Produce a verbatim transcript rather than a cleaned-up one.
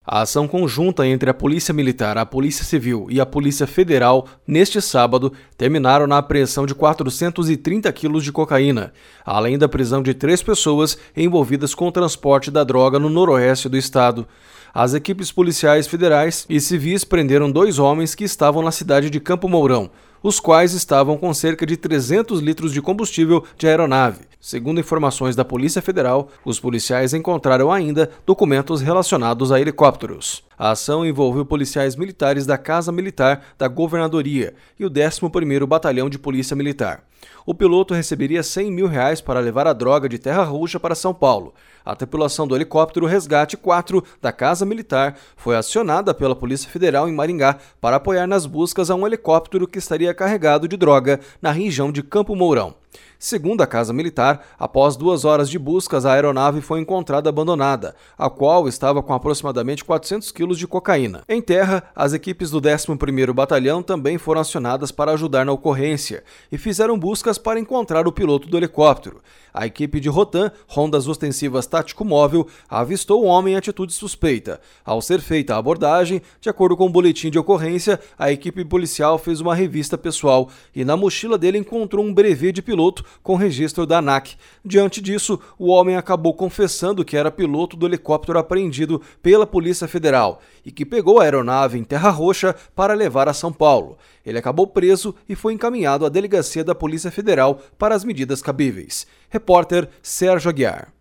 A ação conjunta entre a Polícia Militar, a Polícia Civil e a Polícia Federal, neste sábado, terminaram na apreensão de quatrocentos e trinta quilos de cocaína, além da prisão de três pessoas envolvidas com o transporte da droga no noroeste do estado. As equipes policiais federais e civis prenderam dois homens que estavam na cidade de Campo Mourão, os quais estavam com cerca de trezentos litros de combustível de aeronave. Segundo informações da Polícia Federal, os policiais encontraram ainda documentos relacionados a helicópteros. A ação envolveu policiais militares da Casa Militar da Governadoria e o décimo primeiro Batalhão de Polícia Militar. O piloto receberia cem mil reais para levar a droga de Terra Roxa para São Paulo. A tripulação do helicóptero Resgate quatro da Casa Militar foi acionada pela Polícia Federal em Maringá para apoiar nas buscas a um helicóptero que estaria carregado de droga na região de Campo Mourão. Segundo a Casa Militar, após duas horas de buscas, a aeronave foi encontrada abandonada, a qual estava com aproximadamente quatrocentos quilos de cocaína. Em terra, as equipes do décimo primeiro Batalhão também foram acionadas para ajudar na ocorrência e fizeram buscas para encontrar o piloto do helicóptero. A equipe de Rotan, Rondas Ostensivas Tático Móvel, avistou o homem em atitude suspeita. Ao ser feita a abordagem, de acordo com o boletim de ocorrência, a equipe policial fez uma revista pessoal e na mochila dele encontrou um brevet de piloto com registro da ANAC. Diante disso, o homem acabou confessando que era piloto do helicóptero apreendido pela Polícia Federal e que pegou a aeronave em Terra Roxa para levar a São Paulo. Ele acabou preso e foi encaminhado à delegacia da Polícia Federal para as medidas cabíveis. Repórter Sérgio Aguiar.